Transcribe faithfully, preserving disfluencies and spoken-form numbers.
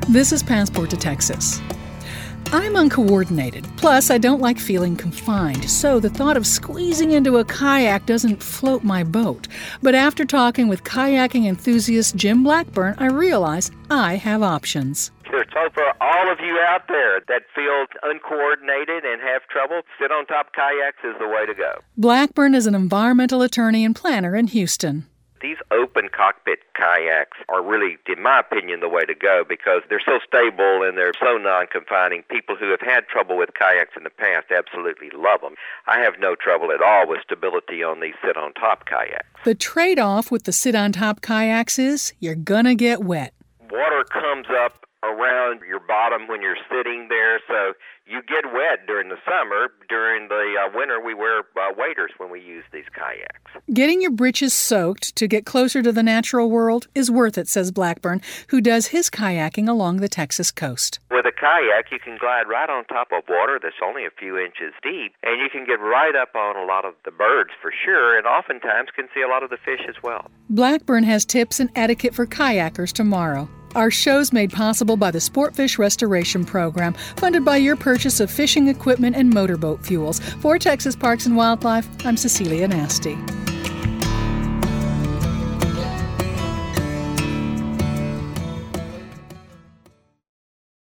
This is Passport to Texas. I'm uncoordinated, plus I don't like feeling confined, so the thought of squeezing into a kayak doesn't float my boat. But after talking with kayaking enthusiast Jim Blackburn, I realize I have options. So for all of you out there that feel uncoordinated and have trouble, sit on top kayaks is the way to go. Blackburn is an environmental attorney and planner in Houston. These open cockpit kayaks are really, in my opinion, the way to go because they're so stable and they're so non-confining. People who have had trouble with kayaks in the past absolutely love them. I have no trouble at all with stability on these sit-on-top kayaks. The trade-off with the sit-on-top kayaks is you're gonna get wet. Water comes up around your bottom when you're sitting there, so you get wet during the summer. During the uh, winter, we wear uh, waders when we use these kayaks. Getting your britches soaked to get closer to the natural world is worth it, says Blackburn, who does his kayaking along the Texas coast. With a kayak, you can glide right on top of water that's only a few inches deep, and you can get right up on a lot of the birds for sure, and oftentimes can see a lot of the fish as well. Blackburn has tips and etiquette for kayakers tomorrow. Our show's made possible by the Sportfish Restoration Program, funded by your purchase of fishing equipment and motorboat fuels. For Texas Parks and Wildlife, I'm Cecilia Nasty.